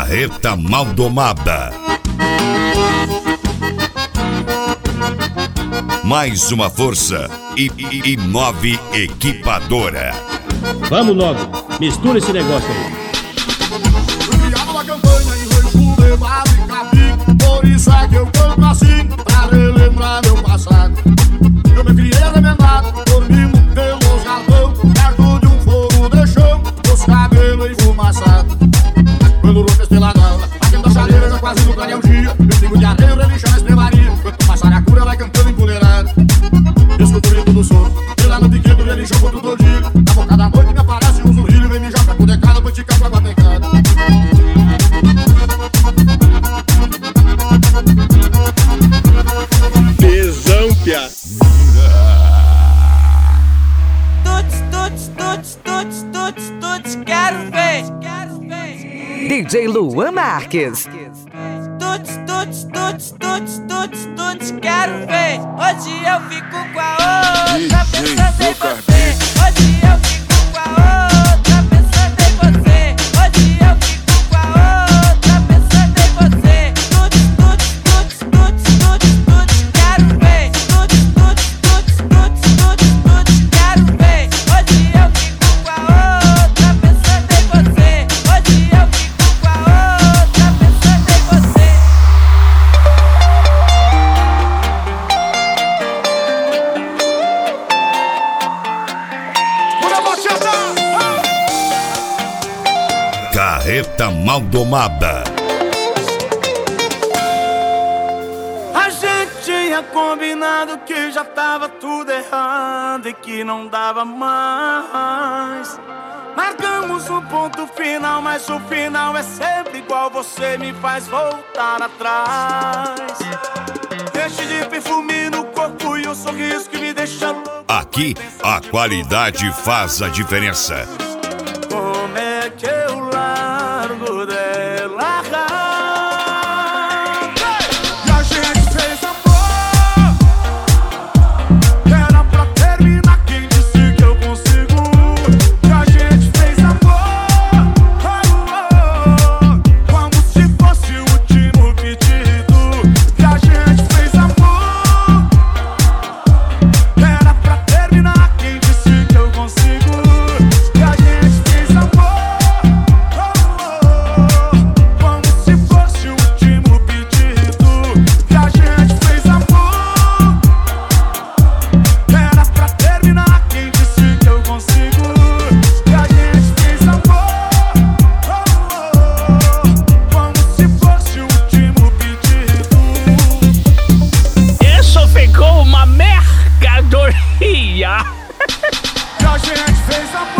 Carreta Maldomada. Mais uma força e Nove Equipadora. Vamos logo, mistura esse negócio aí. Criava a campanha em Rancho Levado e Capim. Por isso é que eu canto assim, pra relembrar meu passado. Eu me criei arremendado, dormindo pelos galpão, perto de um fogo de chão, os cabelos enfumaçados. Quando o rosto pela gala, batendo a chaleira, já quase no clareia o dia. Eu sigo de areia, relinchando a estrebaria. Quanto mais saracura, vai cantando empoleirado. Escuto o grito do sono, e lá no piquete, relinchão contra o tordilho. Na boca da noite me aparece um zurrilho, vem mijar pra codecada, pra esticar pra batecada. Tesão, pia. Tuts, quero ver. DJ Luan Marques. Tuts, quero ver. Hoje eu fico com a outra, pensando em você. Hoje eu fico com a outra, pensando em você. Hoje eu fico com a outra, pensando em você. Tuts, quero ver. Tuts, quero ver. Hoje eu fico com a outra, pensando em você. Hoje eu fico com a outra, pensando em você. Carreta Maldomada. A gente tinha combinado que já tava tudo errado e que não dava mais. Marcamos um ponto final, mas o final é sempre igual. Você me faz voltar atrás. Enche de perfume no corpo e um sorriso que me deixa louco. Aqui, a qualidade faz a diferença. Como é que eu largo dela? E a gente fez amor. Era pra terminar, quem disse que eu consigo? E a gente fez amor, como se fosse o último pedido. E a gente fez amor. Era pra terminar, quem disse que eu consigo? E a gente fez amor, como se fosse o último pedido. E a gente fez amor. Era pra terminar, quem disse que eu consigo? E a gente fez amor, como se fosse o último pedido. Isso ficou uma mercadoria. E a gente fez amor.